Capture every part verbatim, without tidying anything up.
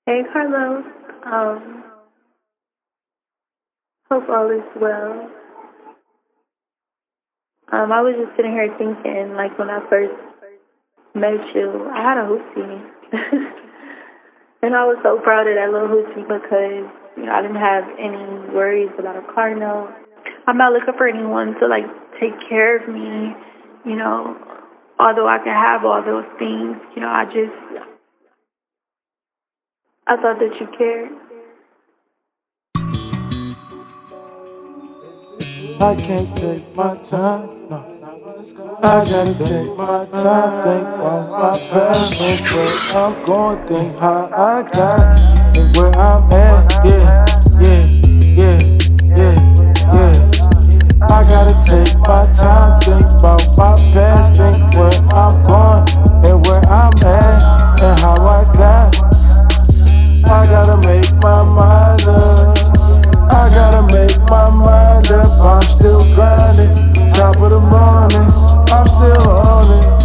Hey, Carlos. Um, hope all is well. Um, I was just sitting here thinking, like when I first met you, I had a hoopsie. And I was so proud of that little hoopsie because, you know, I didn't have any worries about a car note. I'm not looking for anyone to, like, take care of me, you know, although I can have all those things. You know, I just, I thought that you cared. I can't take my time, no. I gotta take my time, think about my past, think where I'm going, think how I got, and where I'm at, yeah, yeah, yeah, yeah, yeah. I gotta take my time, think about my past, think where I'm going, and where I'm at, and how I got. I gotta make my mind up, I gotta make my mind up, I'm still grinding, top of the morning, I'm still on it.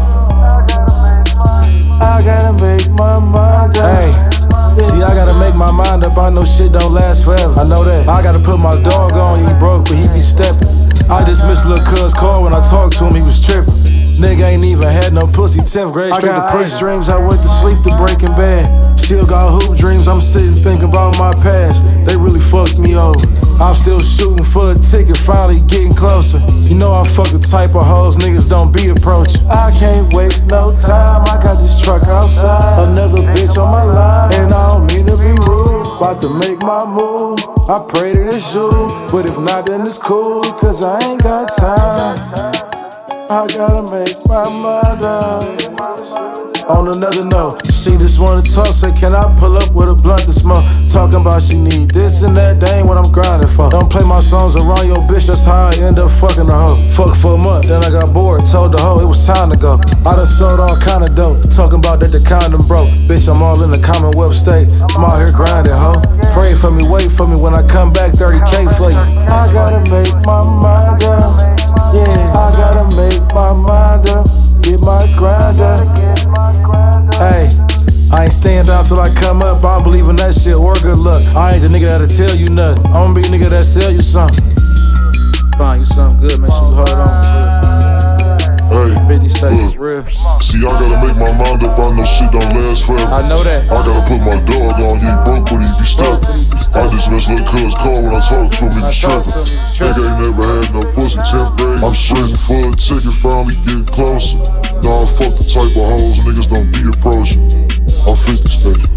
I gotta make my mind up. Hey, see, I gotta make my mind up. I know shit don't last forever. I know that. I gotta put my dog on. He broke, but he be stepping. I dismissed Lil' Cuz call when I talked to him. He was tripping. Nigga ain't even had no pussy. tenth grade straight to prison. Dreams. I went to sleep to Breaking Bad. Still got hoop dreams. I'm sitting thinking about my past. They really fucked me over. I'm still shooting for a ticket, finally getting closer. You know I fuck the type of hoes niggas don't be approaching. I can't waste no time, I got this truck outside. Another bitch on my line, and I don't mean to be rude. About to make my move, I pray that it's you. But if not, then it's cool, cause I ain't got time. I gotta make my mind up. On another note, she just wanna talk, say can I pull up with a blunt to smoke? Talking about she need this and that, that ain't what I'm grinding for. Don't play my songs around your bitch, that's how I end up fucking the hoe. Fuck for a month, then I got bored, told the hoe it was time to go. I done sold all kind of dope, talking about that the condom broke. Bitch, I'm all in the Commonwealth state, I'm out here grinding, hoe. Pray for me, wait for me, when I come back, thirty K for you. I gotta make my mind up, yeah. I gotta make my mind up, get my grind up. Hey, I ain't staying down till I come up. I don't believe in that shit or good luck. I ain't the nigga that'll tell you nothing. I'm gonna be the nigga that sell you something. Find you something good, make sure you hold on to it. Hey, fifty states, real. See, I gotta make my mind up, I know shit don't last forever. I know that. I gotta put my dog on, he ain't broke, but he be stuck. I just missed Lil' Cuz call when I talked to him, he was trippin'. Nigga ain't never had no pussy, tenth grade. I'm shooting for a ticket, finally getting closer. Nah, fuck the type of hoes niggas don't be approaching. I'm fifty state.